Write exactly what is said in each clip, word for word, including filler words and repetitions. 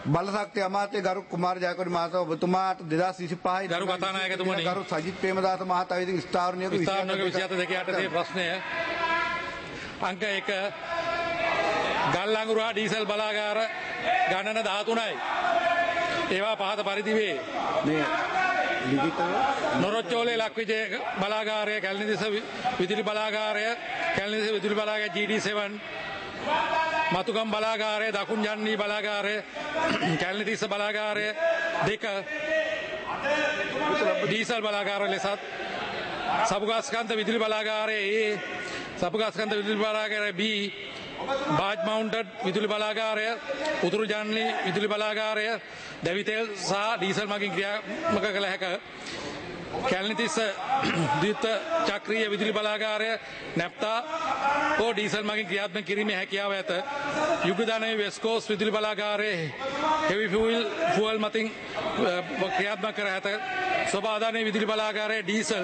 බලශක්ති අමාත්‍ය ගරු කුමාර ජයකොඩි මහතා ඔබතුමාට දෙදාස් විසිපහයි ගරු කතානායකතුමනි ගරු සජිත් ප්‍රේමදාස මහතා විසින් ස්ථාවරණයක විස්තරණයක විසිහත දෙක යටතේ ප්‍රශ්නය අංක එක ගල් අඟුරු හා ඩීසල් බලාගාර ගණන දහතුනයි. ඒවා පහත පරිදි වේ. මේ ලිඛිතව නොරොච්චෝලේ ලක්විජය බලාගාරය, කැලණිතිස්ස විදුලි බලාගාරය, කැලණිතිස්ස විදුලි බලාගාරය ජී ඩී සෙවන්, මතුගම් බලාගාරය, දකුණු ජන්නී බලාගාරය, කැලණිතිස්ස බලාගාරය දෙක ඩීසල් බලාගාර ලෙසත් සබුගස්කන්ත විදුලි බලාගාරය ඒ සබුගස්කන්ත විදුලි බලාගාරය බී බාජ් මවුන්ටඩ් විදුලි බලාගාරය, උතුරු ජන්නී විදුලි බලාගාරය දැවිතෙල් සහ ඩීසල් මගින් ක්‍රියාත්මක කළ හැක කැලණිතිස්ස ද්විත චක්‍රීය විදුලි බලාගාරය නැප්තා හෝ ඩීසල් මගින් ක්‍රියාත්මක කිරීමේ හැකියාව ඇත. යුගදානයේ වෙස්ට් කෝස්ට් විදුලි බලාගාරයේ හෙවි ෆියුල් ෆුවල් මතින් ක්‍රියාත්මක කර ඇත. සෝබාදානයේ විදුලි බලාගාරයේ ඩීසල්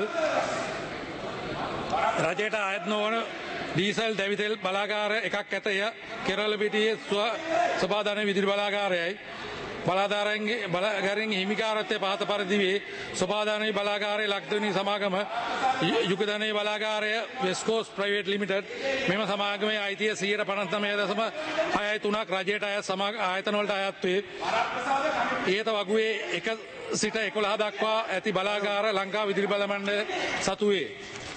රජයට ආයත් නොවන ඩීසල් දැවිතෙල් බලාගාර එකක් ඇත. එය කෙරළ පිටියේ සෝබාදානයේ විදුලි බලාගාරයයි. බලාධාරයන්ගේ බලාගාරයන්ගේ හිමිකාරත්වය පහත පරිදි වේ. සෝබාදානයේ බලාගාරයේ ලක්දිවි සමාගම යුගදානයේ බලාගාරය වෙස්ට් කෝස්ට් ප්‍රයිවට් ලිමිටඩ් මෙම සමාගමේ අයිතිය සියයට පනස් නවය දශම හයයි තුනක් රජයට අයත් සමාග ආයතන වලට අයත් වේ. ඊට වගුවේ එක සිට එකොළහ දක්වා ඇති බලාගාර ලංකා විදුලි බල මණ්ඩලය සතු වේ.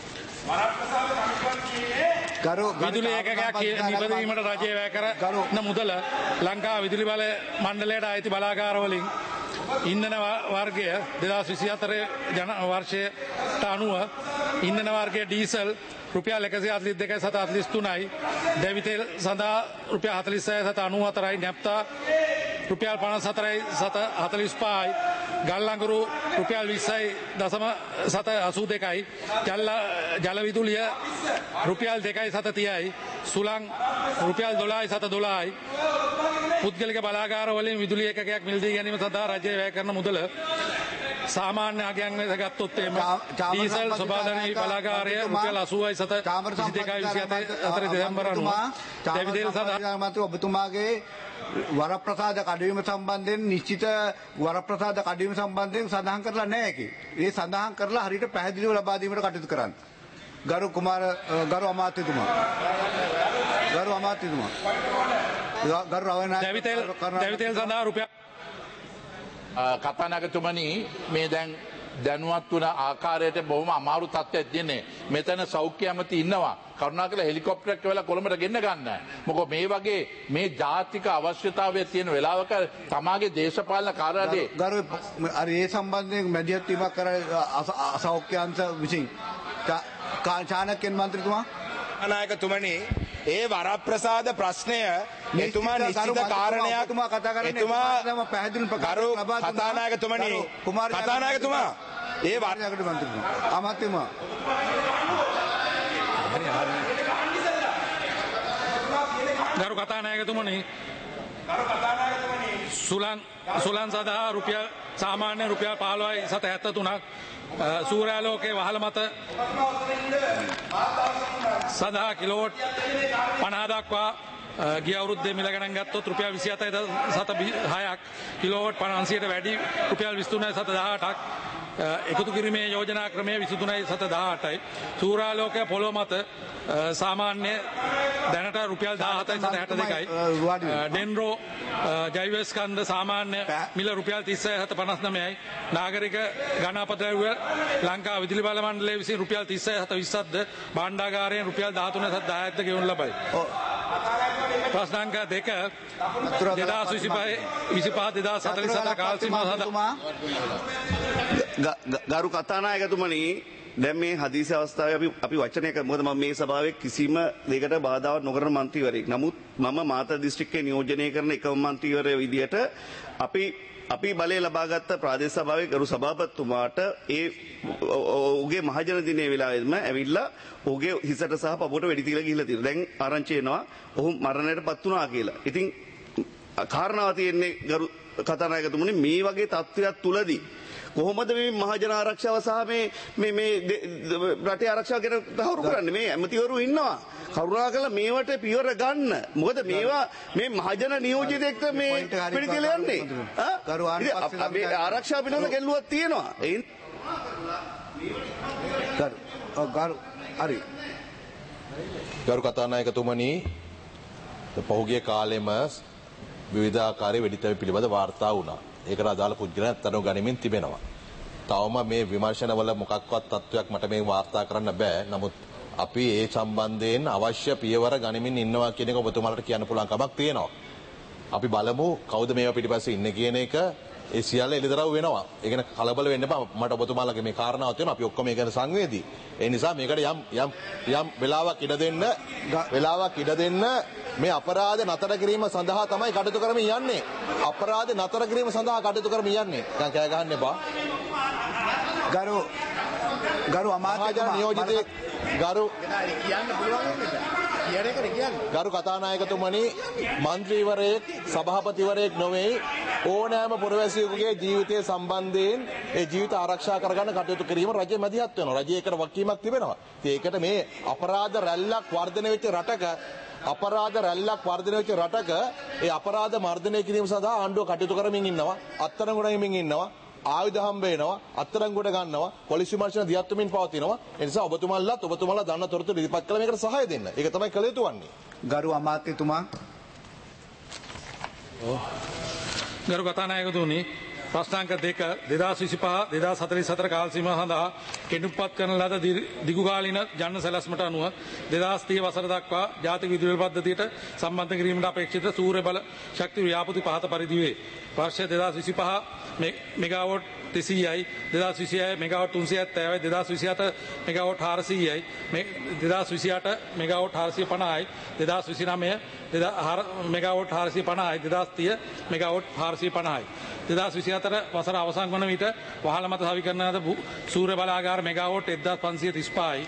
විදුලි ඒකකයක් නිපදවීමට රජය වැය කරන මුදල ලංකා විදුලි බල මණ්ඩලයට අයිති බලාගාර වලින් ඉන්ධන වර්ගය දෙදාස් විසිහතර ජන වර්ෂයට අනුව ඉන්ධන වර්ගය ඩීසල් රුපියල් එකසිය හතළිස් දෙකයි සත හතළිස් තුනයි, දැවිතෙල් සඳහා රුපියල් හතළිස් හයයි සත අනූහතරයි, නැප්තා රුපියල් පනස් හතරයි සත හතළිස් පහයි, ගල් අඟුරු රුපියල් විස්සයි දශම සත අසූ දෙකයි, ජල විදුලිය රුපියල් දෙකයි සත තිහයි, සුළං රුපියල් දොළහයි සත දොළහයි. පුද්ගලික බලාගාර වලින් විදුලි ඒකකයක් මිලදී ගැනීම සඳහා රජය වැය කරන මුදල සාමාන්‍ය අගයන් ලෙස ගත්තොත් එහෙම ඩීසල් සෝබාදානයේ බලාගාරය රුපියල් අසූවයි සත විසි දෙකයි විසි හතර දෙසැම්බර් අනුව දැවිතෙල් සඳහා මාතු ඔබතුමාගේ වරප්‍රසාද කඩවීම සම්බන්ධයෙන් නිශ්චිත වරප්‍රසාද කඩවීම සම්බන්ධයෙන් සඳහන් කරලා නැහැ කි. ඒ සඳහන් කරලා හරියට පැහැදිලිව ලබා දීමට කටයුතු කරන්න. ගරු කුමාර ගරු අමාත්‍යතුමා ගරු අමාත්‍යතුමා ගරු රවණා දැවිතෙල් දැවිතෙල් සඳහා රුපියල් කතානායකතුමනි මේ දැන් දැනුවත් වුණ ආකාරයට බොහොම අමාරු තත්ත්වයක් තියෙන්නේ. මෙතන සෞඛ්‍ය ඇමති ඉන්නවා. කරුණාකරලා හෙලිකොප්ටරයක් වෙලා කොළඹට ගෙන්න ගන්න. මොකද මේ වගේ මේ ජාතික අවශ්‍යතාවය තියෙන වෙලාවක තමාගේ දේශපාලන කාර්යාලයේ ගරු අර ඒ සම්බන්ධයෙන් මැදිහත් වීමක් කර සෞඛ්‍ය අංශ විසින් චාණක්‍යන් මන්ත්‍රීතුමා නායකතුමනි ඒ වරප්‍රසාද ප්‍රශ්නය එතුමා නිශ්චිත කාරණයක් එතුමා පැහැදිලි ගරු කතානායකතුමනි කතානායකතුමා ඒ වාර්යාකට මන්ත්‍රීතුමා අමාත්‍යතුමා ගරු කතානායකතුමනි සුලං සුලං සඳහා රුපියල් සාමාන්‍ය රුපියල් පහළොවයි සත හැත්තෑ තුනක් සූර්යාලෝකයේ වහල මත සඳහා කිලෝවොට් පනහ දක්වා ගිය අවුරුද්දේ මිල ගණන් ගත්තොත් රුපියල් විසි හතයි සත හයක්, කිලෝවොට් පන්සියයට වැඩි රුපියල් විසි තුනයි සත දහඅටක්, එකතු කිරීමේ යෝජනා ක්‍රමය විසි තුනයි සත දහඅටයි. සූර්යාලෝකය පොළොව මත සාමාන්‍ය දැනට රුපියල් දාහතයි සත හැට දෙකයි. ඩෙන්රෝ ජෛවස්කන්ධ සාමාන්‍ය මිල රුපියල් තිස්සයි සත පනස් නවයයි. නාගරික ගණාපද්‍රව්‍ය ලංකා විදුලි බල මණ්ඩලය විසින් රුපියල් තිස්සයි සත විස්සක්ද, භාණ්ඩාගාරයෙන් රුපියල් දහතුනයි සත දහයක්ද ගෙවනු ලබයි. ප්‍රශ්නාංක දෙක දෙදාස් විසිපහ දෙදාස් හතළිස් හතර කාල සීමාව සඳහා ගරු කතානායකතුමනි දැන් මේ හදිසි අවස්ථාවේ අපි අපි වචනයක මොකද මම මේ සභාවේ කිසිම දෙයකට බාධාවක් නොකරන මන්ත්‍රීවරයෙක්. නමුත් මම මාතර දිස්ත්‍රික්කයේ නියෝජනය කරන එකම මන්ත්‍රීවරයෙක් විදිහට අපි අපි බලය ලබාගත් ප්‍රාදේශ සභාවේ ගරු සභාපතිතුමාට ඒ ඔහුගේ මහජන දිනයේ වෙලාවෙම ඇවිල්ලා ඔහුගේ හිසට සහ පපුවට වෙඩි තියලා ගිහිල්ලා තියෙනවා. දැන් ආරංචි එනවා ඔහු මරණයටපත් වුණා කියලා. ඉතින් කාරණාව තියෙන්නේ ගරු කතානායකතුමනි මේ වගේ තත්ත්වයක් තුලදී කොහොමද මේ මහජන ආරක්ෂාව සහ මේ මේ මේ රටේ ආරක්ෂාව ගැන තහවුරු කරන්නේ? මේ ඇමතිවරු ඉන්නවා. කරුණාකරලා මේවට පියවර ගන්න. මොකද මේවා මේ මහජන නියෝජිතෙක්ට මේ පිළිකල යන්නේ. අපි ආරක්ෂාව පිළිබඳ ගැටලුවක් තියෙනවා. ඒ ගරු හරි ගරු කතානායකතුමනි පහුගිය කාලෙම විවිධාකාරයේ වෙඩිතැබි පිළිබඳ වාර්තා වුණා. ඒකට අදාළ පුද්ගලයන් අත්අඩංගුවට ගනිමින් තිබෙනවා. තවම මේ විමර්ශනවල මොකක්වත් තත්වයක් මට මේ වාර්තා කරන්න බෑ. නමුත් අපි ඒ සම්බන්ධයෙන් අවශ්‍ය පියවර ගනිමින් ඉන්නවා කියන එක ඔබතුමාලට කියන්න පුළුවන් කමක් තියෙනවා. අපි බලමු කවුද මේවා පිටිපස්සේ ඉන්නේ කියන එක. ඒ සියල්ල එළිදරව් වෙනවා. ඒ කියන්නේ කලබල වෙන්න එපා. මට ඔබතුමාලගේ මේ කාරණාව තියෙනවා. අපි ඔක්කොම මේ ගැන සංවේදී. ඒ නිසා මේකට යම් යම් යම් වෙලාවක් ඉඩ දෙන්න වෙලාවක් ඉඩ දෙන්න මේ අපරාධ නතර කිරීම සඳහා තමයි කටයුතු කරමින් යන්නේ. අපරාධ නතර කිරීම සඳහා කටයුතු කරමින් යන්නේ. දැන් කෑ ගහන්න එපා. ගරු ගරු අමාත්‍ය නියෝජිතේ ගරු කියන්න පුළුවන් ගරු කතානායකතුමනි මන්ත්‍රීවරයෙක් සභාපතිවරයෙක් නොවේ ඕනෑම පුරවැසියෙකුගේ ජීවිතය සම්බන්ධයෙන් ඒ ජීවිත ආරක්ෂා කරගන්න කටයුතු කිරීම රජය මැදිහත් වෙනවා. රජයේ එකට වගකීමක් තිබෙනවා. ඒකට මේ අපරාධ රැල්ලක් වර්ධනය වෙච්ච රටක අපරාධ රැල්ලක් වර්ධනය වෙච්ච රටක ඒ අපරාධ මර්ධනය කිරීම සඳහා ආණ්ඩුව කටයුතු කරමින් ඉන්නවා. අත්අඩංගුවට ගනිමින් ඉන්නවා. ආයුධ හම්බ වෙනවා. අත්අඩංගුවට ගන්නවා. පොලිස් විමර්ශන දියත් වෙමින් පවතිනවා. ඒ නිසා ඔබතුමාලත් ඔබතුමාලා දන්න තොරතුරු ඉදිරිපත් කළ මේකට සහාය දෙන්න. ඒක තමයි කළ යුතු වන්නේ. ගරු අමාත්‍යතුමා ගරු කතානායකතුමනි ප්‍රශ්නාංක දෙක දෙදාස් විසිපහ දෙදාස් හතළිස් හතර කාල සීමාව සඳහා කෙටුම්පත් කරන ලද දිගුකාලීන ජන සැලැස්මට අනුව දෙදාස් තිහ වසර දක්වා ජාතික විදුලි පද්ධතියට සම්බන්ධ කිරීමට අපේක්ෂිත සූර්ය බල ශක්ති ව්‍යාපෘති පහත පරිදි වේ. වර්ෂ දෙදාස් විසිපහ මෙගාවොට් දෙසීයයි දෙදාස් විසිහය මෙගාවොට් තුන්සිය හැත්තෑවයි දෙදාස් විසිහත මෙගාවොට් හාරසීයයි දෙදාස් විසිඅට මෙගාවොට් හාරසිය පනහයි දෙදාස් විසිනමය මෙගාවොට් හාරසිය පනහයි දෙදාස් තිහ මෙගාවොට් හාරසිය පනහයි දෙදාස් විසිහතර වසර අවසන් වන විට වහල මත සවිකරන ලද සූර්ය බලාගාර මෙගාවොට් එක්දාස් පන්සිය තිස්පහයි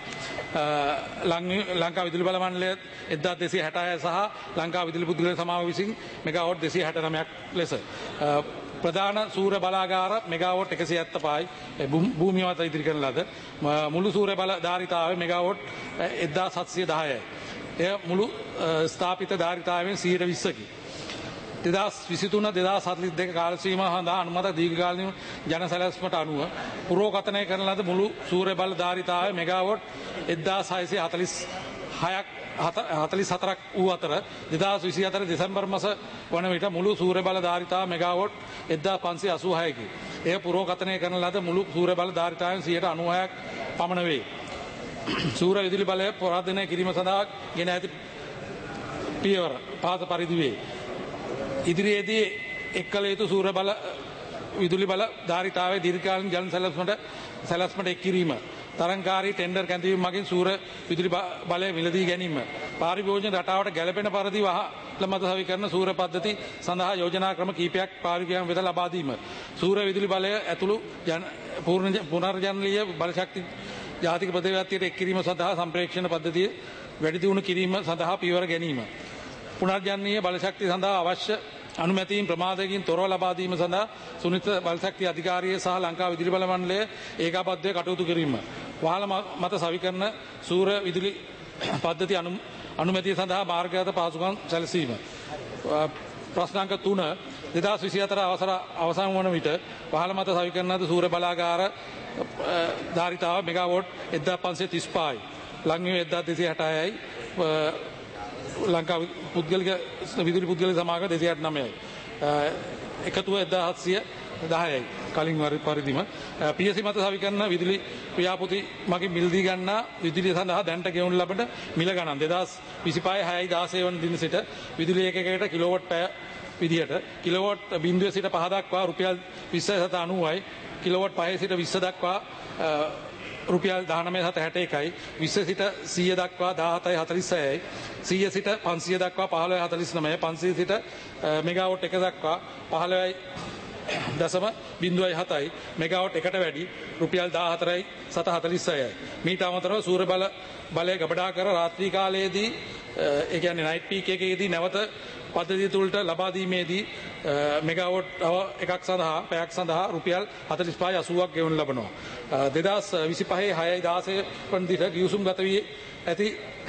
ලංකා විදුලි බල මණ්ඩලය එක්දාස් දෙසිය හැටහය සහ ලංකා විදුලි පුද්ගල සමාව විසින් මෙගාවොට් දෙසිය හැටනවයක් ලෙස ප්‍රධාන සූර්ය බලාගාර මෙගාවොට් එකසිය හැත්තපහයි භූමිය මත ඉදිරි කරන ලද මුළු සූර්ය බල ධාරිතාවය මෙගාවොට් එක්දාස් හත්සිය දහයයි. එය මුළු ස්ථාපිත ධාරිතාවයෙන් සියයට විස්සකි. දෙදාස් විසිතුන දෙදාස් හතළිස් දෙක කාල සීමාව සඳහා අනුමත දීර්ඝකාලීන ජන සැලැස්මට අනුව පුරෝගතනය කරන ලද මුළු සූර්ය බල ධාරිතාවය මෙගාවොට් එක්දාස් හයසිය හතළිස් හයක් හතළිස් හතරක් වූ අතර දෙදාස් විසිහතර දෙසැම්බර් මාස වන විට මුළු සූර්ය බල ධාරිතාව මෙගාවොට් එක්දාස් පන්සිය අසූහයකි. එය පුරෝගතනය කරන ලද මුළු සූර්ය බල ධාරිතාවෙන් සියයට අනූහයක් පමණ වේ. සූර්ය විදුලි බලය ප්‍රවර්ධනය කිරීම සඳහා ගෙන ඇති පියවර පහත පරිදි වේ. ඉදිරියේදී එක් කළ යුතු සූර්ය බල විදුලි බල ධාරිතාවේ දීර්ඝකාලීන ජන සැලැස්මට සැලැස්මට එක් කිරීම. තරංකාරී ටෙන්ඩර් කැඳවීම මගින් සූර්ය විදුලි බලය මිලදී ගැනීම. පාරිභෝජන රටාවට ගැළපෙන පරිදි වහල මත සවිකරන සූර්ය පද්ධති සඳහා යෝජනා ක්‍රම කීපයක් පාරිභෝගිකයන් වෙත ලබා දීම. සූර්ය විදුලි බලය ඇතුළු පුනර්ජනනීය බල ශක්ති ජාතික ප්‍රතිපත්තියට එක් කිරීම සඳහා සම්ප්‍රේක්ෂණ පද්ධතිය වැඩි දියුණු කිරීම සඳහා පියවර ගැනීම. පුනර්ජනනීය බල ශක්තිය සඳහා අවශ්‍ය අනුමැතීම් ප්‍රමාදයකින් තොරව ලබා දීම සඳහා සුනිත බලශක්ති අධිකාරිය සහ ලංකා විදුලි බල මණ්ඩලය ඒකාබද්ධව කටයුතු කිරීම. වහල මත සවිකරන සූර්ය විදුලි පද්ධති අනුමැතිය සඳහා මාර්ගගත පහසුකම් සැලසීම. ප්‍රශ්නාංක තුන දෙදාස් විසිහතර අවසර අවසන් වන විට වහල මත සවිකරන ලද සූර්ය බලාගාර ධාරිතාව මෙගාවොට් එක්දාස් පන්සිය තිස්පහයි. ලංවිම එක්දාස් දෙසිය හැටහයයි. ලංකා පුද්ගලික විදුලි පුද්ගලික සමාගම දෙසිය අටනවයයි. එකතුව එක්දාස් හත්සිය දහයයි. කලින් පරිදිම පියසි මත සවිකරන විදුලි ව්‍යාපෘති මගින් මිලදී ගන්නා විදුලිය සඳහා දැනට ගෙවුණු ලබන මිල ගණන් දෙදාස් විසිපහේ හයයි දාසය වන දින සිට විදුලි ඒකකයකට කිලෝවොට් පැය විදිහට කිලෝවොට් බිංදුව සිට පහ දක්වා රුපියල් විස්සයි සත අනූවයි කිලෝවොට් පහේ සිට විස්ස දක්වා රුපියල් දහනවය සත හැට එකයි විස්ස සිට සීය දක්වා දාහතයි හතළිස් හයයි සීය සිට පන්සිය දක්වා පහළොවයි හතළිස් නවයයි පන්සිය සිට මෙගාවොට් එක දක්වා පහළොවයි දශම බිංදුවයි හතයි මෙගාවොට් එකට වැඩි රුපියල් දාහතරයි සත හතළිස් හයයි. මීට අමතරව සූර්ය බල බලය ගබඩා කර රාත්‍රී කාලයේදී ඒ කියන්නේ නයිට් පීක් එකේදී නැවත පද්ධතිය තුළට ලබා දීමේදී මෙගාවොට් එකක් සඳහා පැයක් සඳහා රුපියල් හතළිස් පහයි අසූවක් ගෙවනු ලබනවා. දෙදහස් විසිපහේ හයයි දාසය වනදිට ගිවිසුම් ගත වී ඇති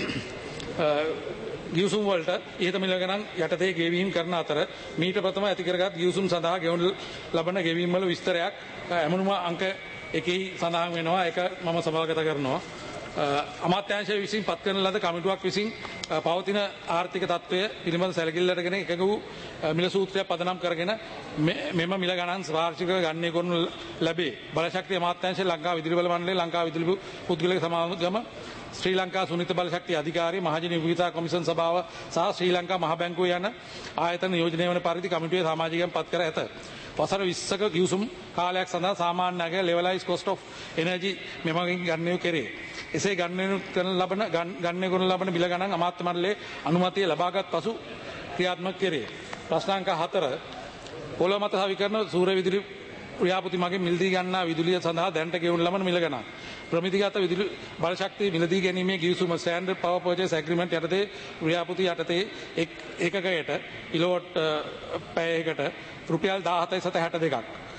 ගිවිසුම් වලට ඉහත මිල ගණන් යටතේ ගෙවීම් කරන අතර මීට ප්‍රථම ඇති කරගත් ගිවිසුම් සඳහා ගෙවනු ලබන ගෙවීම් වල විස්තරයක් ඇමණුම අංක එකෙහි සඳහන් වෙනවා. ඒක මම සභාගත කරනවා. අමාත්‍යාංශය විසින් පත් කරන ලද කමිටුවක් විසින් පවතින ආර්ථික තත්ත්වය පිළිබඳ සැලකිල්ලට ගෙන එකක වූ මිල සූත්‍රයක් පදනම් කරගෙන මෙම මිල ගණන් වාර්ෂිකව ගණනය කරනු ලැබේ. බලශක්ති අමාත්‍යාංශය, ලංකා විදුලි බල මණ්ඩලය, ලංකා විදුලි පුද්ගලික සමාගම, ශ්‍රී ලංකා සුනිත බලශක්ති අධිකාරිය, මහජන උපයෝගිතා කොමිෂන් සභාව සහ ශ්‍රී ලංකා මහ බැංකුව යන ආයතන නියෝජනය වන පරිදි කමිටුවේ සමාජිකයන් පත් කර ඇත. වසර විස්සක ගිවිසුම් කාලයක් සඳහා සාමාන්‍ය අගය ලෙවලයිස් කොස්ට් ඔෆ් එනර්ජි මෙමගින් ගණනය කෙරේ. එසේ ගණනය කරන ලබන ගණනය කරන ලබන මිල ගණන් අමාත්‍ය මණ්ඩලයේ අනුමැතිය ලබාගත් පසු ක්‍රියාත්මක කෙරේ. ප්‍රශ්නාංක හතර පොළොව මත සවිකරන සූර්ය විදුලි ව්‍යාපෘති මගින් මිලදී ගන්නා විදුලිය සඳහා දැනට ගෙවනු ලබන මිල ගණන්. ප්‍රමිතිගත විදුලි බලශක්තිය මිලදී ගැනීමේ ගිවිසුම ස්ටෑන්ඩඩ් පවර් පර්චේස් ඇග්‍රීමන්ට් යටතේ ව්‍යාපෘති යටතේ එක් ඒකකයට කිලෝවොට් පැයකට රුපියල් දාහතයි සත හැට දෙකක්.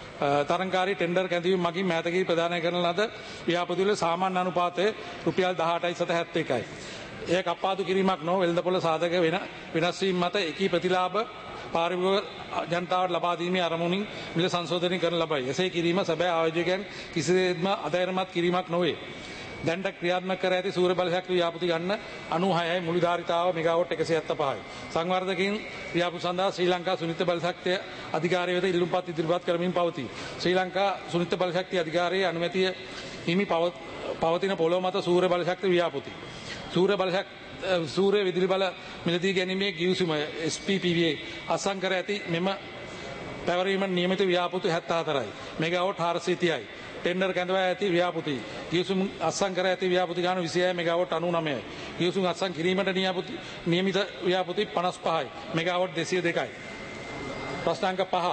තරංකාරී ටෙන්ඩර් කැඳවීම මගින් මෑතකදී ප්‍රදානය කරන ලද ව්‍යාපෘති වල සාමාන්‍ය අනුපාතය රුපියල් දහඅටයි සත හැත්තෑ එකයි. එය කප්පාදු කිරීමක් නොව වෙළඳපොළ සාධක වෙන වෙනස් වීම මත එකී ප්‍රතිලාභ පාරිභෝගික ජනතාවට ලබා දීමේ අරමුණින් මිල සංශෝධනය කරන ලබයි. එසේ කිරීම සැබෑ ආයෝජකයන් කිසිසේත්ම අධෛර්යමත් කිරීමක් නොවේ. දැනට ක්‍රියාත්මක කර ඇති සූර්ය බලශක්ති ව්‍යාපෘති ගන්න අනූහයයි මුළු ධාරිතාව මෙගාවොට් එකසිය හැත්තෑ පහයි. සංවර්ධකයින් ව්‍යාපෘති සඳහා ශ්‍රී ලංකා සුනිත බලශක්තිය අධිකාරිය වෙත ඉල්ලුම්පත් ඉදිරිපත් කරමින් පවතී. ශ්‍රී ලංකා සුනිත බලශක්ති අධිකාරියේ අනුමැතිය හිමි පවතින පොළොව මත සූර්ය බලශක්ති ව්‍යාපෘති. සූර්ය බලශක්ති සූර්ය විදුලි බල මිලදී ගැනීමේ ගිවිසුම එස් පී පී වී අත්සන් කර ඇති මෙම පැවරීම නියමිත ව්‍යාපෘති හැත්තෑ හතරයි. මෙගාවොට් හාරසිය තිහයි. ටෙන්ඩර් කැඳවා ඇති ව්‍යාපෘති ගිවිසුම් අත්සන් කර ඇති ව්‍යාපෘති ගාන විසිහය මෙගාවොට් අනූ නවයයි. ගිවිසුම් අත්සන් කිරීමට නියමිත ව්‍යාපෘති පනස් පහයි. මෙගාවොට් දෙසිය දෙකයි. ප්‍රශ්නාංක පහ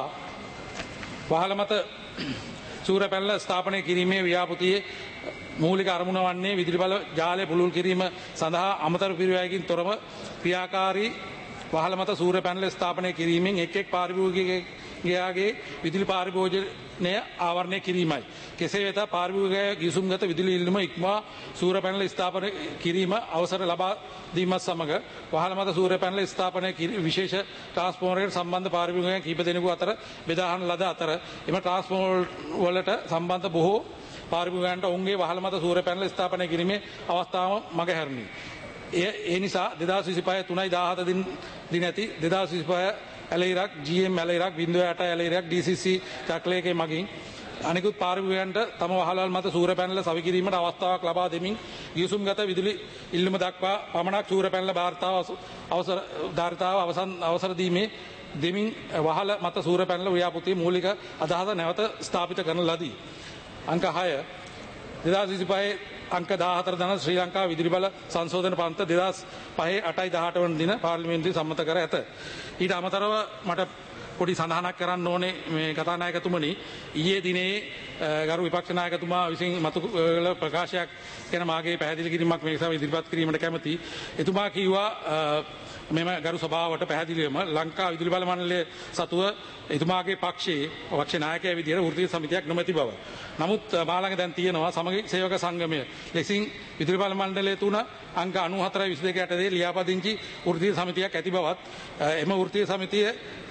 වහල මත සූර්ය පැනල ස්ථාපනය කිරීමේ ව්‍යාපෘතියේ මූලික අරමුණ වන්නේ විදුලි බල ජාලය පුළුල් කිරීම සඳහා අමතර පිරිවැයකින් තොරව ක්‍රියාකාරී වහල මත සූර්ය පැනල ස්ථාපනය කිරීමෙන් එක් එක් පාරිභෝගිකයාගේ විදුලි පාරිභෝජනය ආවරණය කිරීමයි. කෙසේ වෙතත් පාරිභෝගිකයා ගිවිසුම්ගත විදුලි ඉල්ලුම ඉක්මවා සූර්ය පැනල ස්ථාපනය කිරීම අවසර ලබා දීමත් සමග වහල මත සූර්ය පැනල ස්ථාපනය විශේෂ ට්‍රාන්ස්ෆෝමරයකට සම්බන්ධ පාරිභෝගිකයන් කිහිප දෙනෙකු අතර බෙදා හරින ලද අතර එම ට්‍රාන්ස්ෆෝමර් වලට සම්බන්ධ බොහෝ පාරිභෝගිකයන්ට ඔවුන්ගේ වහල මත සූර්ය පැනල ස්ථාපනය කිරීමේ අවස්ථාව මගහැරුණි. ඒ නිසා දෙදහස් විසිපහ තුනයි දාහත දින ඇති දෙදහස් විසිපහ ඇලයිරක් ජී එම් ඇලයිරක් බිංදුව අට ඇලයිරක් ඩී සී සී චක්‍රලේඛය මගින් අනිකුත් පාරිභෝගිකයන්ට තම වහලවල් මත සූර්ය පැනල සවි කිරීමට අවස්ථාවක් ලබා දෙමින් ගිවිසුම්ගත විදුලි ඉල්ලුම දක්වා පමණක් සූර්ය පැනල භාරිතාව අවසර ධාරිතාව අවසන් අවසර දීමේ දෙමින් වහල මත සූර්ය පැනල ව්‍යාපෘතියේ මූලික අදහස නැවත ස්ථාපිත කරන ලදී. අංක හය දෙදහස් විසිපහේ අංක දාහතර දන ශ්‍රී ලංකා විදුලි බල සංශෝධන පන්ත දෙදහස් පහේ අටයි දහඅට වන දින පාර්ලිමේන්තුවේ සම්මත කර ඇත. ඊට අමතරව මට පොඩි සඳහනක් කරන්න ඕනේ මේ කතානායකතුමනි ඊයේ දිනේ ගරු විපක්ෂ නායකතුමා විසින් මතු කළ ප්‍රකාශයක් ගැන මාගේ පැහැදිලි කිරීමක් මේ සභාවේ ඉදිරිපත් කිරීමට කැමැති. එතුමා කිව්වා මෙම ගරු සභාවට පැහැදිලිවම ලංකා විදුලි බල මණ්ඩලය සතුව එතුමාගේ පක්ෂයේ පක්ෂ නායකයා විදිහට වෘත්තීය සමිතියක් නොමැති බව. නමුත් මාළඟ දැන් තියෙනවා සමගි සේවක සංගමය ලෙසින් විදුලි බල මණ්ඩලය තුන අංක අනූහතරයි විසිදෙක යටතේ ලියාපදිංචි වෘත්තීය සමිතියක් ඇති බවත් එම වෘත්තීය සමිතිය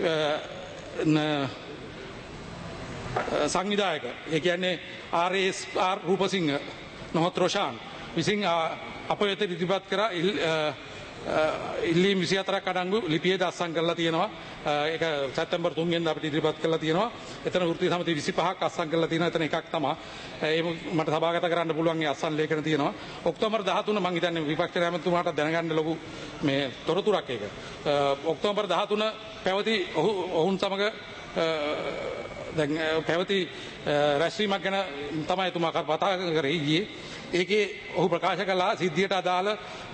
සංවිධායක ඒ කියන්නේ ආර් එස් ආර් රූපසිංහ නොහොත් රොෂාන් විසින් අප වෙත ඉදිරිපත් කර ඉල්ලීම් විසිහතරක් අඩංගු ලිපියේ අත්සන් කරලා තියෙනවා. ඒක සැප්තැම්බර් තුන වෙනිදා අපිට ඉදිරිපත් කරලා තියෙනවා. එතන වෘත්තීය සමිති විසිපහක් අත්සන් කරලා තියෙනවා. එතන එකක් තමයි. ඒ මට සභාගත කරන්න පුළුවන් ඒ අත්සන් ලේඛන තියෙනවා. ඔක්තෝබර් දහතුන මම හිතන්නේ විපක්ෂ නැමතුමාට දැනගන්න ලොකු මේ තොරතුරක් ඒක. ඔක්තෝබර් දහතුන පැවති ඔවුන් සමග දැන් පැවති රැස්වීමක් ගැන තමයි එතුමා කතා කරේ ඊයේ. ඒකේ ඔහු ප්‍රකාශ කළා සිද්ධියට අදාළ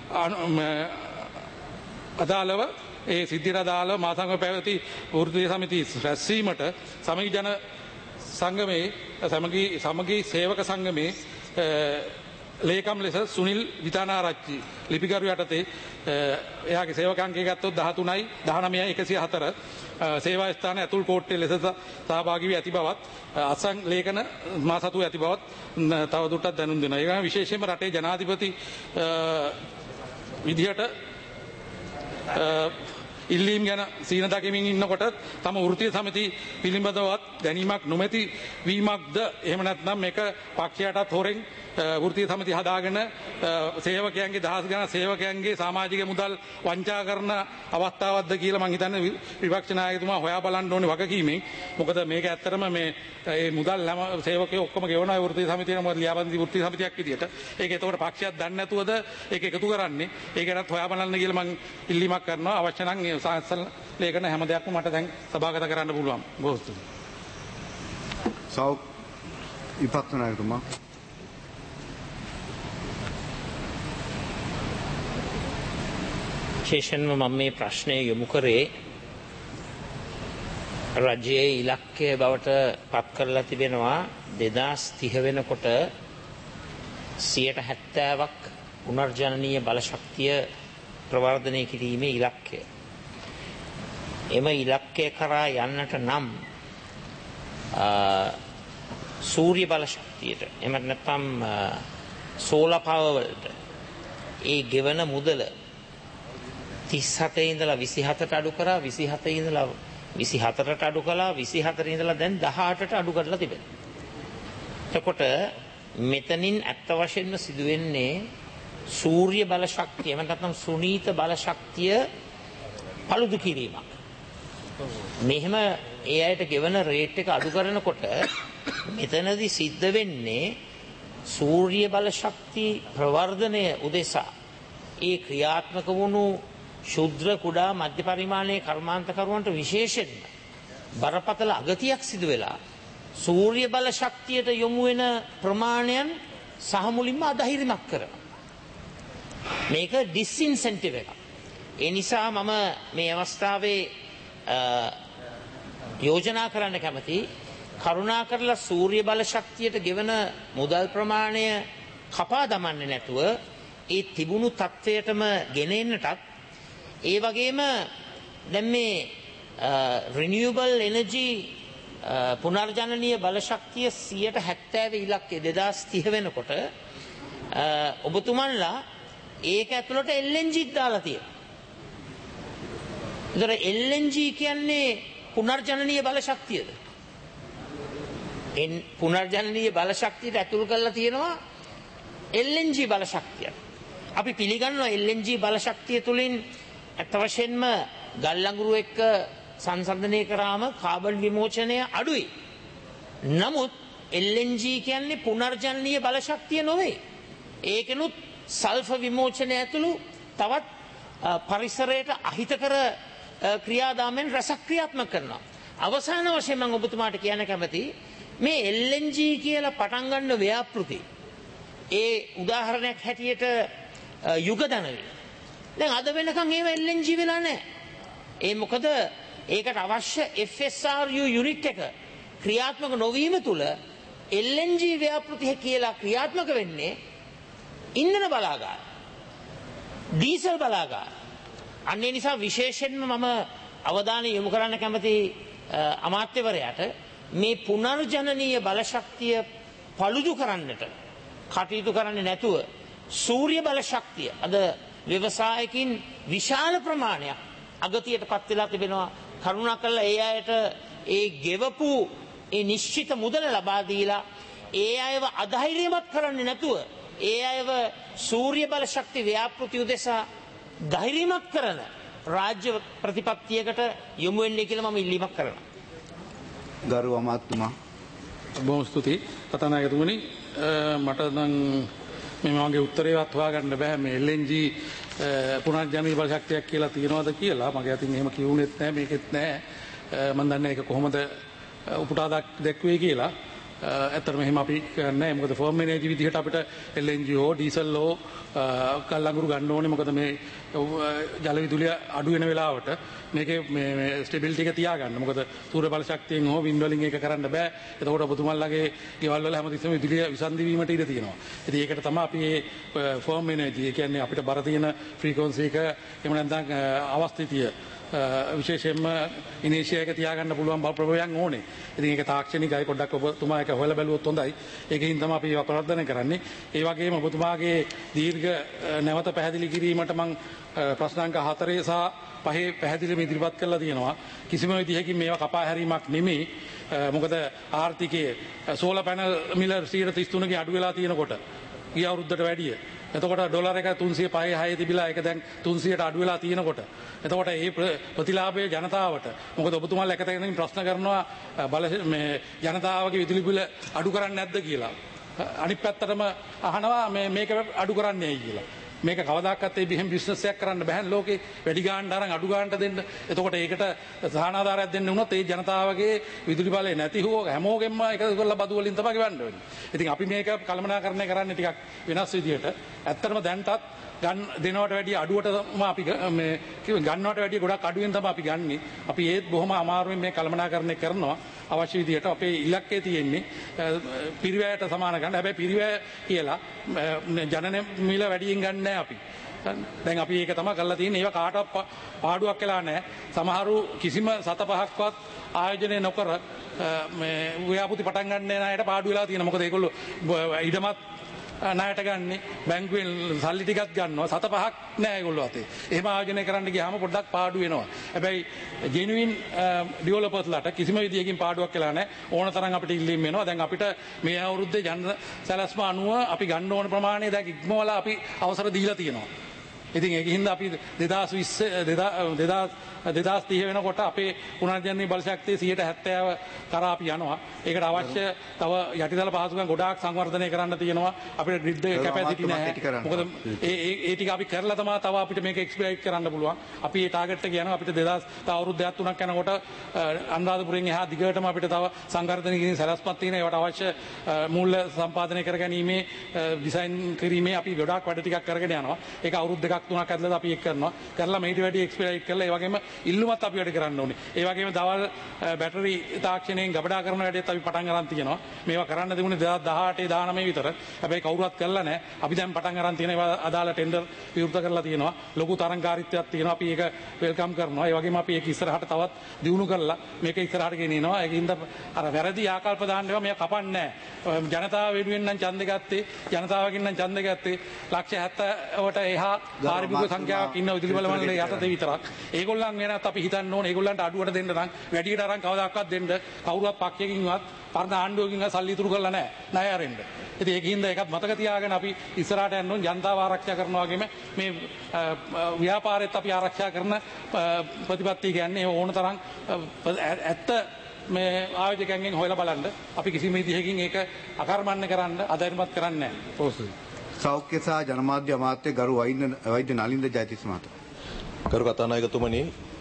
අදාළව ඒ සිද්ධියට අදාළ මාසංග පැවති වෘත්තීය සමිති රැස්වීමට සමගි ජන සංගමේ සමගි සමගි සේවක සංගමේ ලේකම් ලෙස සුනිල් විතානාරච්චි ලිපිකරු යටතේ එයාගේ සේවකාංකය ගත්තොත් දහතුනයි දහනවයයි එකසිය හතර සේවා ස්ථාන ඇතුල් කෝට්ටේ ලෙස සහභාගී වී ඇති බවත් අසං ලේඛන මා සතු ඇති බවත් තවදුරටත් දැනුම් දෙනවා. ඒ වගේම විශේෂයෙන්ම රටේ ජනාධිපති විදිහට ඉල්ලීම් ගැන සීන දකිමින් ඉන්නකොට තම වෘත්තීය සමිති පිළිබඳවත් දැනීමක් නොමැති වීමක්ද එහෙම නැත්නම් මේක පක්ෂයටත් හොරෙන් වෘත්තීය සමිති හදාගෙන සේවකයන්ගේ දහස් ගණන් සේවකයන්ගේ සමාජික මුදල් වංචා කරන අවස්ථාවක්ද කියලා මම හිතන්නේ විපක්ෂ නායකතුමා හොයා බලන්න ඕනේ වගකීමෙන්. මොකද මේක ඇත්තටම මේ මේ මුදල් හැම සේවකයෝ ඔක්කොම ගෙවනවා වෘත්තීය සමිතියට මොකද ලියාපදිංචි වෘත්තීය සමිතියක් විදියට. ඒක එතකොට පක්ෂයක් දන්නේ නැතුවද ඒක එකතු කරන්නේ. ඒකටත් හොයා බලන්න කියලා මම ඉල්ලීමක් කරනවා. අවශ්‍ය නම් සාසන ලේඛන හැම දෙයක්ම මට දැන් සභාගත කරන්න පුළුවන්. බොහොම ස්තුතියි. සෞ විපක්ෂ නායකතුමා විශේෂයෙන්ම මම මේ ප්‍රශ්නය යොමු කරේ රජයේ ඉලක්කය බවට පත් කරලා තිබෙනවා දෙදාස් තිහ වෙනකොට සියයට හැත්තෑවක් පුනර්ජනනීය බලශක්තිය ප්‍රවර්ධනය කිරීමේ ඉලක්කය. එම ඉලක්කය කරා යන්නට නම් සූර්ය බලශක්තියට එමත් නැත්නම් සෝලා පවර් වලට ඒ ගෙවන මුදල තිස් හතේ ඉඳලා විසිහතට අඩු කරා විසිහතේ ඉඳලා විසිහතරට අඩු කළා විසිහතරේ ඉඳලා දැන් දහඅටට අඩු කරලා තිබෙනවා. එතකොට මෙතනින් ඇත්ත වශයෙන්ම සිදුවෙන්නේ සූර්ය බලශක්තිය එහෙම නැත්නම් සුනීත බලශක්තිය පළුදු කිරීමක්. මෙහෙම ඒ අයට ගෙවන රේට් එක අඩු කරනකොට මෙතනදී සිද්ධ වෙන්නේ සූර්ය බලශක්ති ප්‍රවර්ධනය උදෙසා ඒ ක්‍රියාත්මක වුණු ශුද්‍ර කුඩා මධ්‍ය පරිමාණයේ කර්මාන්තකරුවන්ට විශේෂයෙන්ම බරපතල අගතියක් සිදු වෙලා සූර්ය බල ශක්තියට යොමු වෙන ප්‍රමාණයන් සහ මුලින්ම අධෛර්යමත් කරනවා. මේක ඩිස්ඉන්සෙන්ටිව් එකක්. ඒ නිසා මම මේ අවස්ථාවේ යෝජනා කරන්න කැමති කරුණා කරලා සූර්ය බල ශක්තියට ගෙවන මුදල් ප්‍රමාණය කපා දමන්නේ නැතුව ඒ තිබුණු තත්වයටම ගෙන එන්නටත් ඒ වගේම දැන් මේ රිනියුබල් එනර්ජි පුනර්ජනනීය බලශක්තිය සියයට හැත්තෑව ඉලක්කය දෙදාස් තිහ වෙනකොට ඔබතුමන්ලා ඒක ඇතුළට එල් එන් ජී දාලා තියෙනවා. ඒතර එල් එන් ජී කියන්නේ පුනර්ජනනීය බලශක්තියද? එන් පුනර්ජනනීය බලශක්තියට ඇතුල් කරලා තියෙනවා එල් එන් ජී බලශක්තිය. අපි පිළිගන්නවා එල් එන් ජී බලශක්තිය තුලින් අත් වශයෙන්ම ගල් අඟුරු එක්ක සංසන්දනය කරාම කාබන් විමෝචනය අඩුයි. නමුත් එල් එන් ජී කියන්නේ පුනර්ජනනීය බලශක්තිය නොවේ. ඒකෙනුත් සල්ෆර් විමෝචනය ඇතුළු තවත් පරිසරයට අහිතකර ක්‍රියාදාමෙන් රසක් ක්‍රියාත්මක කරනවා. අවසාන වශයෙන් මම ඔබතුමාට කියන්න කැමති මේ එල් එන් ජී කියලා පටන් ගන්න ව්‍යාපෘති ඒ උදාහරණයක් හැටියට යුගදනවි. දැන් අද වෙනකන් ඒව එල් එන් ජී වෙලා නැහැ. ඒ මොකද ඒකට අවශ්‍ය F S R U unit එක ක්‍රියාත්මක නොවීම තුල එල් එන් ජී ව්‍යාපෘතිය කියලා ක්‍රියාත්මක වෙන්නේ ඉන්ධන බලාගාර, ඩීසල් බලාගාර. අන්න ඒ නිසා විශේෂයෙන්ම මම අවධානය යොමු කරන්න කැමති අමාත්‍යවරයාට මේ පුනර්ජනනීය බලශක්තිය පළුදු කරන්නට කටයුතු කරන්නේ නැතුව සූර්ය බලශක්තිය අද ව්‍යවසායකින් විශාල ප්‍රමාණයක් අගතියට පත් වෙලා තිබෙනවා. කරුණාකරලා ඒ අයට ඒ ගෙවපු ඒ නිශ්චිත මුදල ලබා දීලා ඒ අයව අධෛර්යමත් කරන්නේ නැතුව ඒ අයව සූර්ය බලශක්ති ව්‍යාපෘති උදෙසා ධෛර්යමත් කරන රාජ්‍ය ප්‍රතිපත්තියකට යොමු වෙන්නේ කියලා මම ඉල්ලීමක් කරනවා. ගරු අමාත්‍යතුමා බොහොම ස්තුතියි. කතානායකතුමනි මට නම් මේ මගේ උත්තරේවත් හොයාගන්න බෑ මේ එල් එන් ජී පුනර්ජනනීය බලශක්තියක් කියලා තියනවාද කියලා. මගේ අතින් එහෙම කියුණෙත් නැහැ මේකෙත් නැහැ. මම දන්නේ ඒක කොහොමද උපුටා දැක්වේ කියලා. ඇත්තටම එහෙම අපි කරන්නේ මොකද ෆර්ම් එනර්ජි විදිහට අපිට එල් එන් ජී හෝ ඩීසල් හෝ කල්ලංගුරු ගන්න ඕනේ මොකද මේ ජල විදුලිය අඩු වෙන වෙලාවට මේකේ මේ ස්ටෙබිලිටි එක තියාගන්න මොකද සූර්ය බල ශක්තියෙන් හෝ වින්ඩ් වලින් ඒක කරන්න බෑ එතකොට ඔබතුමාලගේ ගෙවල් වල හැමතිස්සෙම විදුලිය විසන්ධි වීමට ඉඩ තියෙනවා ඉතින් ඒකට තමයි අපි මේ ෆර්ම් එනර්ජි ඒ කියන්නේ අපිට බර තියෙන ෆ්‍රීකවන්සි එක එහෙම නැත්නම් අවස්ථිතිය විශේෂයෙන්ම ඉනේෂියා එක තියාගන්න පුළුවන් බල ප්‍රභවයන් ඕනේ. ඉතින් ඒක තාක්ෂණිකයි පොඩ්ඩක් ඔබතුමා එක හොයලා බැලුවොත් හොඳයි. ඒකෙන් තමයි අපි ඒවා ප්‍රවර්ධනය කරන්නේ. ඒ වගේම ඔබතුමාගේ දීර්ඝ නැවත පැහැදිලි කිරීමට මම ප්‍රශ්නාංක හතරේ සහ පහේ පැහැදිලිව ඉදිරිපත් කරලා තියෙනවා. කිසිම විදිහකින් මේවා කපා හැරීමක් නෙමෙයි. මොකද ආර්ථිකයේ සෝලර් පැනල් මිල සියයට තිස් තුනකින් අඩු වෙලා තියෙනකොට ගිය අවුරුද්දට වැඩිය එතකොට ඩොලර් එක තුන්සිය පහේ හයේ තිබිලා ඒක දැන් තුන්සියයට අඩු වෙලා තියෙනකොට එතකොට මේ ප්‍රතිලාභය ජනතාවට මොකද ඔබතුමාලා එක තැනකින් ප්‍රශ්න කරනවා බල මේ ජනතාවගේ විදුලි බිල අඩු කරන්නේ නැද්ද කියලා අනිත් පැත්තටම අහනවා මේ මේක අඩු කරන්නේ ඇයි කියලා මේක කවදාකවත් ඒ බිහෙම් බිස්නස් එකක් කරන්න බෑ ලෝකේ වැඩි ගාණ්ඩ අරන් අඩු ගාණ්ඩ දෙන්න. එතකොට ඒකට සහනාධාරයක් දෙන්න වුණොත් ඒ ජනතාවගේ විදුලි බලය නැති හෝ හැමෝගෙම එක කරලා බදු වලින් තමයි ගෙවන්න වෙන්නේ. ඉතින් අපි මේක කළමනාකරණය කරන්නේ ටිකක් වෙනස් විදියට. ඇත්තටම දැන්ටත් ගන්න දෙනවට වැඩිය අඩුවටම අපි මේ ගන්නවට වැඩිය ගොඩක් අඩුවෙන් තමයි අපි ගන්නෙ. අපි ඒත් බොහොම අමාරුවෙන් මේ කළමනාකරණය කරනවා. අවශ්‍ය විදියට අපේ ඉලක්කය තියෙන්නේ පිරිවැයට සමාන ගන්න. හැබැයි පිරිවැය කියලා ජනන මිල වැඩියෙන් ගන්න නැහැ අපි. දැන් අපි ඒක තමයි කරලා තියෙන්නේ. ඒවා කාටවත් පාඩුවක් වෙලා නැහැ. සමහරු කිසිම සත පහක්වත් ආයෝජනය නොකර මේ ව්‍යාපෘති පටන් ගන්න ණයට පාඩු වෙලා තියෙනවා. මොකද ඒගොල්ලෝ ඉඩමත් ණයට ගන්නේ බැංකුවෙන් සල්ලි ටිකක් ගන්නවා සත පහක් නෑ ඒගොල්ලෝ අතේ. එහෙම ආයෝජනය කරන්න ගියාම පොඩ්ඩක් පාඩු වෙනවා. හැබැයි ජෙනුයින් ඩෙවලොපර්ස්ලාට කිසිම විදියකින් පාඩුවක් වෙලා නෑ. ඕන තරම් අපිට ඉල්ලීම් වෙනවා. දැන් අපිට මේ අවුරුද්දේ ජන සැලැස්ම අනුව අපි ගන්න ඕන ප්‍රමාණය දැන් ඉක්මවලා අපි අවසර දීලා තියෙනවා. ඉතින් ඒකින්ද අපි දෙදාස් විස්ස දෙදාස් තිහ වෙනකොට අපේ පුනර්ජනනීය බල ශක්තිය සියයට හැත්තෑව කරා අපි යනවා. ඒකට අවශ්‍ය තව යටිතල පහසුකම් ගොඩාක් සංවර්ධනය කරන්න තියෙනවා. අපිට ග්‍රිඩ් කැපැසිටි නැහැ. මොකද ඒ ඒ ටික අපි කරලා තමයි තව අපිට මේක එක්ස්ප්ලොයිට් කරන්න පුළුවන්. අපි ඒ ටාගට් එක යනවා. අපිට දෙදාස් තව අවුරුදු දෙකක් තුනක් යනකොට අනුරාධපුරයෙන් එහා දිගටම අපිට තව සංවර්ධනය කිරීමේ සැලැස්මක් තියෙනවා. ඒවට අවශ්‍ය මූල්‍ය සම්පාදනය කර ගැනීමේ ඩිසයින් කිරීමේ අපි ගොඩාක් වැඩ ටිකක් කරගෙන යනවා. ඒක අවුරුදු දෙකක් තුනක් ඇතුළත අපි ඒක කරනවා. කරලා මේට වැඩි එක්ස්ප්ලොයිට් කරලා ඒ වගේම ඉල්ලුමත් අපි වැඩ කරන්න ඕනේ. ඒ වගේම දවල් බැටරි තාක්ෂණයෙන් ගබඩා කරන වැඩේත් අපි පටන් ගන්න තියෙනවා. මේවා කරන්න තිබුණේ දෙදාස් දහඅට දහනවය විතර. හැබැයි කවුරුවත් කළා නැහැ. අපි දැන් පටන් ගන්න තියෙන ඒවා අදාළ ටෙන්ඩර් විවෘත කරලා තියෙනවා. ලොකු තරංකාරීත්වයක් තියෙනවා. අපි ඒක වෙල්කම් කරනවා. ඒ වගේම අපි ඒක ඉස්සරහට තවත් දියුණු කරලා මේක ඉස්සරහට ගෙනියනවා. ඒකින්ද අර වැරදි ආකල්ප දාන්න ඒවා මේක කපන්නේ නැහැ. ජනතාව වෙනුවෙන් නම් ඡන්දෙ ගත්තේ ජනතාවගෙන් නම් ඡන්දෙ ගත්තේ ලක්ෂ හැත්තෑවට එහා කාර්මික සංඛ්‍යාවක් ඉන්න විදුලි බල මණ්ඩලයේ යටතේ විතරක්. ඒගොල්ලන් වෙනත් අපි හිතන්න ඕනේ ඒගොල්ලන්ට අඩුවට දෙන්න නම් වැඩියට අරන් කවදාකවත් දෙන්න කවුරුවත් පක්ෂයකින්වත් පරණ ආණ්ඩුවකින්වත් සල්ලි ඉතුරු කරලා නැහැ ණය අරින්න. ඉතින් ඒකින්ද ඒකත් මතක තියාගෙන අපි ඉස්සරහට යන්න ඕනේ ජනතාව ආරක්ෂා කරනවා වගේම මේ ව්‍යාපාරෙත් අපි ආරක්ෂා කරන ප්‍රතිපත්තිය කියන්නේ ඕන තරම් ඇත්ත මේ ආයෝජකයන්ගෙන් හොයලා බලන්න අපි කිසිම විදිහකින් ඒක අකර්මණ්‍ය කරන්න අධෛර්යමත් කරන්නේ නැහැ. සෞඛ්‍ය සහ ජනමාධ්‍ය අමාත්‍ය ගරු වෛද්‍ය නලින්ද ජයතිස් මහතා. ගරු කතානායකතුමනි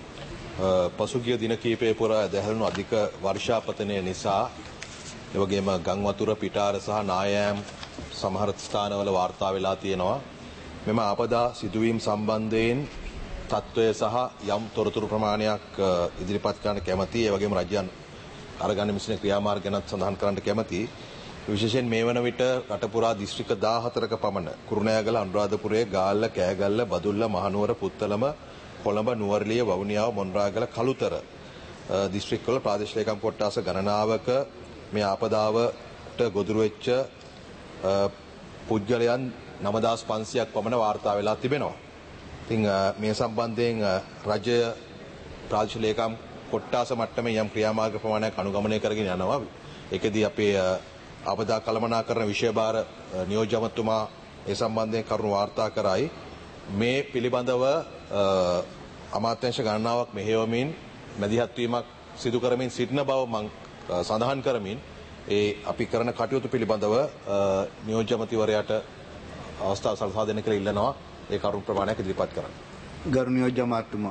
පසුගිය දින කීපය පුරා දැහැළුණු අධික වර්ෂාපතනය නිසා එවැගේම ගම් වතුර පිටාර සහ නායෑම් සමහර ස්ථානවල වාර්තා වෙලා තියෙනවා. මෙම ආපදා සිදුවීම් සම්බන්ධයෙන් තත්ත්වය සහ යම් තොරතුරු ප්‍රමාණයක් ඉදිරිපත් කරන්න කැමැති. ඒ වගේම රජයන් අරගන්න මිසින ක්‍රියාමාර්ග ගැනත් සඳහන් කරන්න කැමැති. විශේෂයෙන් මේ වන විට රට පුරා දිස්ත්‍රික්ක දාහතරක පමණ කුරුණෑගල, අනුරාධපුරය, ගාල්ල, කෑගල්ල, බදුල්ල, මහනුවර, පුත්තලම, කොළඹ, නුවරඑළිය, වවුනියාව, මොණරාගල, කළුතර දිස්ත්‍රික්කවල ප්‍රාදේශීය ලේකම් කොට්ටාස ගණනාවක මේ ආපදාවට ගොදුරු වෙච්ච පුද්ගලයන් නවදාස් පන්සියයක් පමණ වාර්තා වෙලා තිබෙනවා. ඉතින් මේ සම්බන්ධයෙන් රජය ප්‍රාදේශීය ලේකම් කොට්ටාස මට්ටමේ යම් ක්‍රියාමාර්ග ප්‍රමාණයක් අනුගමනය කරගෙන යනවා. ඒකදී අපේ ආපදා කළමනාකරණ විෂයභාර නියෝජ්‍යමතුමා ඒ සම්බන්ධයෙන් කරුණු වාර්තා කරයි. මේ පිළිබඳව අමාත්‍යාංශ ගණනාවක් මෙහෙයවමින් මැදිහත් වීමක් සිදු කරමින් සිටින බව මම සඳහන් කරමින් ඒ අපි කරන කටයුතු පිළිබඳව නියෝජ්‍යමතිවරයාට අවස්ථාව සලසා දෙන්න කියලා ඉල්ලනවා. ඒ කරුණු ප්‍රමාණයක් ඉදිරිපත් කරන්න. ගරු නියෝජ්‍ය අමාත්‍යතුමා.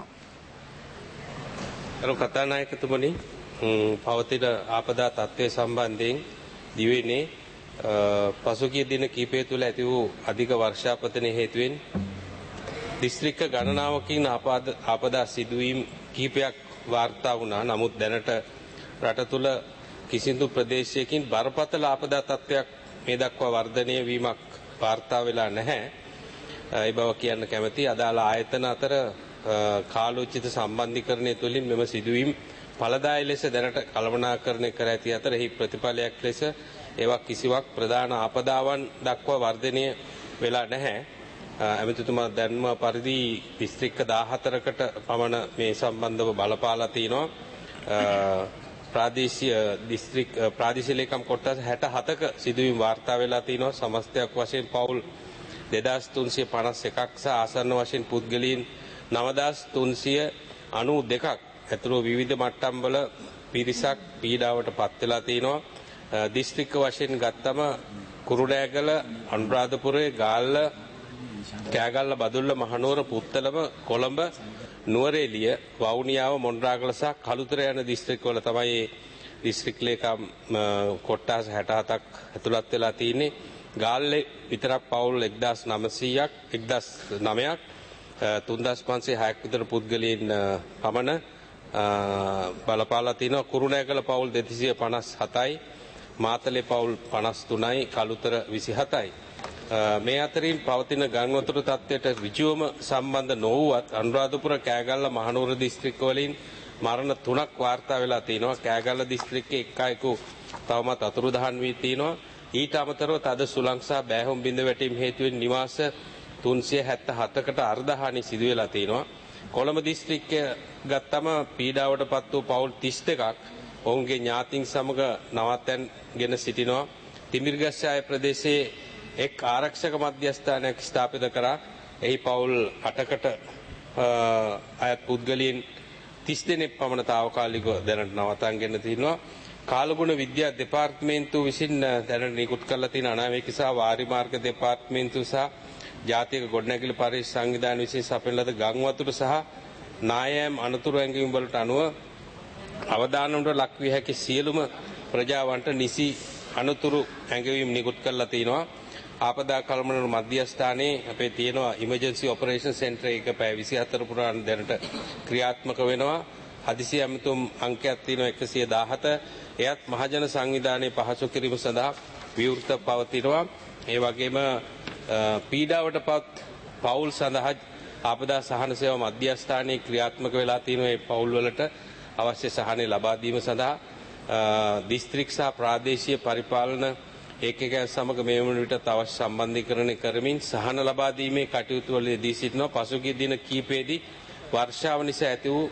ගරු කතානායකතුමනි, පවතින ආපදා තත්ත්වය සම්බන්ධයෙන් දිවයිනේ පසුගිය දින කිහිපය තුළ ඇති වූ අධික වර්ෂාපතන හේතුවෙන් දිස්ත්‍රික්ක ගණනාවකින් ආපදා සිදුවීම් කිහිපයක් වාර්තා වුණා. නමුත් දැනට රට තුළ කිසිදු ප්‍රදේශයකින් බරපතල ආපදා තත්ත්වයක් මේ දක්වා වර්ධනය වීමක් වාර්තා වෙලා නැහැ. ඒ බව කියන්න කැමැති. අදාළ ආයතන අතර කාලෝචිත සම්බන්ධීකරණය තුළින් මෙම සිදුවීම් ඵලදායී ලෙස දැනට කළමනාකරණය කර ඇති අතර එහි ප්‍රතිඵලයක් ලෙස ඒවා කිසිවක් ප්‍රධාන ආපදාවන් දක්වා වර්ධනය වෙලා නැහැ. ඇමතිතුමා දැන්ම පරිදි දිස්ත්‍රික්ක දාහතරකට පමණ මේ සම්බන්ධව බලපාලා තිනවා. ප්‍රාදේශීය දිස්ත්‍රික් ප්‍රාදේශීය ලේකම් කොටස් හැට හතක සිදුවීම් වාර්තා වෙලා තිනවා. සමස්තයක් වශයෙන් පවුල් දෙදාස් තුන්සිය පනස් එකක් සහ ආසන්න වශයෙන් පුද්ගලයන් නවදාස් තුන්සිය අනූ දෙකක් ඇතුළු විවිධ මට්ටම්වල පිරිසක් පීඩාවට පත් වෙලා තිනවා. දිස්ත්‍රික්ක වශයෙන් ගත්තම කුරුණෑගල, අනුරාධපුරේ, ගාල්ල, කෑගල්ල, බදුල්ල, මහනුවර, පුත්තලම, කොළඹ, නුවරඑළිය, වවුනියාව, මොණරාගල සහ කළුතර යන දිස්ත්‍රික්කවල තමයි දිස්ත්‍රික් ලේකම් කොට්ටාස හැට හතක් ඇතුළත් වෙලා තියෙන්නේ. ගාල්ලේ විතරක් පවුල් එක්දාස් නවසීයක් එක්දාස් නවයක් තුන්දාස් පන්සිය හයක් විතර පුද්ගලයන් පමණ බලපාලා තිනවා. කුරුණෑගල පවුල් දෙසිය පනස් හතයි, මාතලේ පවුල් පනස් තුනයි, කළුතර විසි හතයි. මේ අතරින් පවතින ගංවතුරු තත්ත්වයට ඍජුවම සම්බන්ධ නොවුවත් අනුරාධපුර, කෑගල්ල, මහනුවර දිස්ත්‍රික්කවලින් මරණ තුනක් වාර්තා වෙලා තිනවා. කෑගල්ල දිස්ත්‍රික්කයේ එක් අයෙකු තවමත් අතුරුදහන් වී තිනවා. ඊට අමතරව තද සුළං සහ බෑහුම් බිඳ වැටීම් හේතුවෙන් නිවාස තුන්සිය හැත්තෑ හතකට අර්ධහානි සිදු වෙලා තිනවා. කොළඹ දිස්ත්‍රික්කය ගත්තම පීඩාවට පත් වූ පවුල් තිස් දෙකක් ඔවුන්ගේ ඥාතීන් සමග නවත්තන්ගෙන සිටිනවා. තිමිර්ගස්සාය ප්‍රදේශයේ එක් ආරක්ෂක මධ්‍යස්ථානයක් ස්ථාපිත කරා. එහි පවුල් අටකට අයත් පුද්ගලයන් තිස් දෙනෙක් පමණ තාවකාලිකව දැනට නවත්තන්ගෙන තිනවා. කාලගුණ විද්‍යා දෙපාර්තමේන්තුව විසින් දැනට නිකුත් කරලා තියෙන අනාවැකි සහ වාරි මාර්ග දෙපාර්තමේන්තුව සහ ජාතික ගොඩනැගිලි පරිශ්‍රය සංවිධානය විසින් සපයන ලද ගම් වතුර සහ නායෑම් අනතුරු ඇඟවීම් වලට අනුව අවදානමට ලක් විය හැකි සියලුම ප්‍රජාවන්ට නිසි අනතුරු ඇඟවීම් නිකුත් කරලා තිනවා. ආපදා කළමන මධ්‍යස්ථානයේ අපේ තියෙනවා ඉමර්ජන්සි ඔපරේෂන් සෙන්ටර් එක පැය විසි හතර පුරාණ දැනට ක්‍රියාත්මක වෙනවා. හදිසි ඇමතුම් අංකයක් තියෙනවා එකසිය දාහත. එයත් මහජන සංවිධානයේ පහසු කිරීම සඳහා විවෘත පවතිනවා. ඒ වගේම පීඩාවට පත් පවුල් සඳහා ආපදා සහන සේවා මධ්‍යස්ථානයේ ක්‍රියාත්මක වෙලා තියෙන මේ පවුල් වලට අවශ්‍ය සහනය ලබා දීම සඳහා දිස්ත්‍රික් සහ ප්‍රාදේශීය පරිපාලන ඒකකයන් සමග මේ වන විටත් අවශ්‍ය සම්බන්ධීකරණය කරමින් සහන ලබා දීමේ කටයුතු වල යෙදී සිටිනවා. පසුගිය දින කිහිපයේදී වර්ෂාව නිසා ඇති වූ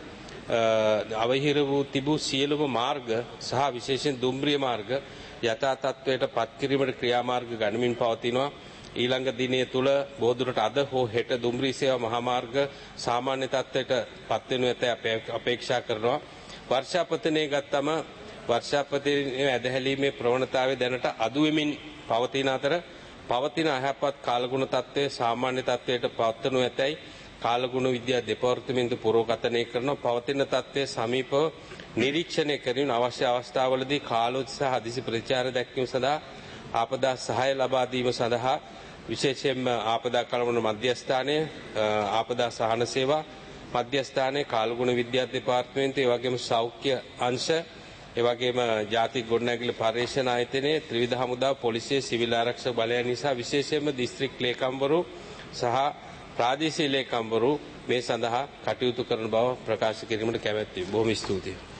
අවහිර වූ තිබූ සියලුම මාර්ග සහ විශේෂයෙන් දුම්රිය මාර්ග යථා තත්ත්වයට පත් කිරීමට ක්‍රියාමාර්ග ගනිමින් පවතිනවා. ඊළඟ දිනය තුල බොහෝ දුරට අද හෝ හෙට දුම්රිය සේවා මහා මාර්ග සාමාන්‍ය තත්ත්වයට පත් වෙනු ඇතැයි අපේක්ෂා කරනවා. වර්ෂාපතනයේ ගත්තම වර්ෂාපතනයේ ඇදහැරීමේ ප්‍රවණතාවය දැනට අඩු වෙමින් පවතින අතර පවතින අයහපත් කාලගුණ තත්ත්වය සාමාන්‍ය තත්ත්වයට පත්වනු ඇතැයි කාලගුණ විද්‍යා දෙපාර්තමේන්තුව පුරෝගතනය කරන පවතින තත්ත්වය සමීපව නිරීක්ෂණය කිරීම අවශ්‍ය අවස්ථාවලදී කාලෝචිත සහ හදිසි ප්‍රතිචාර දැක්වීම සඳහා ආපදා සහාය ලබා දීම සඳහා විශේෂයෙන්ම ආපදා කළමන මධ්‍යස්ථානය, ආපදා සහන සේවා මධ්‍යස්ථානය, කාලගුණ විද්‍යා දෙපාර්තමේන්තුව, ඒ වගේම සෞඛ්‍ය අංශ, ඒ වගේම ජාතික ගොඩනැගිලි පර්යේෂණ ආයතනයේ ත්‍රිවිධ හමුදා, පොලිසිය, සිවිල් ආරක්ෂක බලයන් නිසා විශේෂයෙන්ම දිස්ත්‍රික් ලේකම්වරු සහ ප්‍රාදේශීය ලේකම්වරු මේ සඳහා කටයුතු කරන බව ප්‍රකාශ කිරීමට කැමැත්තෙමි. බොහොම ස්තුතියි.